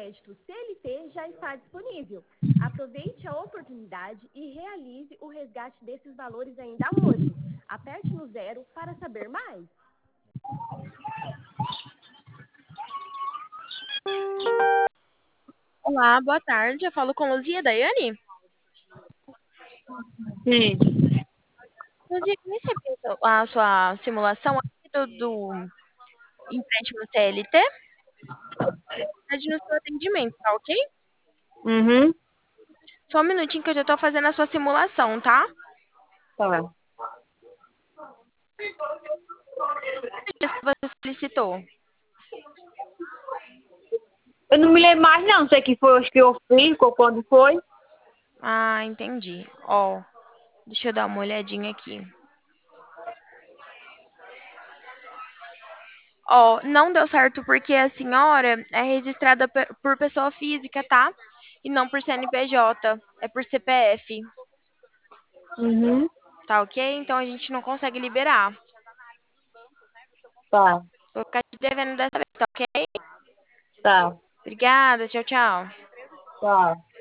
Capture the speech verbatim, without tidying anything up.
crédito C L T já está disponível. Aproveite a oportunidade e realize o resgate desses valores ainda hoje. Aperte no zero para saber mais. Olá, boa tarde. Eu falo com Luzia Daiane. Sim. Luzia, eu recebi a sua simulação aqui do, do empréstimo C L T no seu atendimento, tá ok? Uhum. Só um minutinho que eu já tô fazendo a sua simulação, tá? Tá. Dias que você solicitou. Eu não me lembro mais não, sei que foi hoje que eu fiz, ou quando foi. Ah, entendi. Ó, deixa eu dar uma olhadinha aqui. Ó, não deu certo porque a senhora é registrada pe- por pessoa física, tá? E não por C N P J, é por C P F, Uhum. tá ok? Então a gente não consegue liberar. Tá, Vou ficar te devendo dessa vez, tá ok? tá, Obrigada, tchau, tchau. tá.